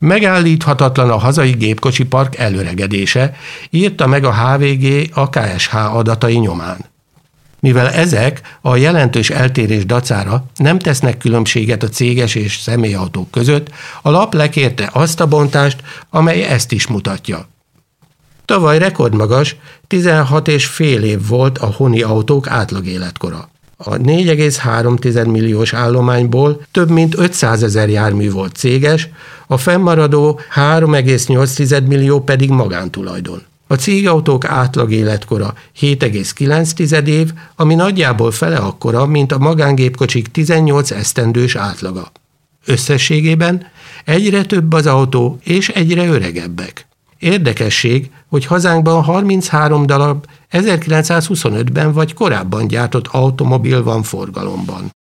Megállíthatatlan a hazai gépkocsipark előregedése, írta meg a HVG a KSH adatai nyomán. Mivel ezek a jelentős eltérés dacára nem tesznek különbséget a céges és személyautók között, a lap lekérte azt a bontást, amely ezt is mutatja. Tavaly rekordmagas, 16,5 év volt a honi autók átlagéletkora. A 4,3 milliós állományból több mint 500 000 jármű volt céges, a fennmaradó 3,8 millió pedig magántulajdon. A cégautók átlagéletkora 7,9 év, ami nagyjából fele akkora, mint a magángépkocsik 18 esztendős átlaga. Összességében egyre több az autó, és egyre öregebbek. Érdekesség, hogy hazánkban 33 darab 1925-ben vagy korábban gyártott automobil van forgalomban.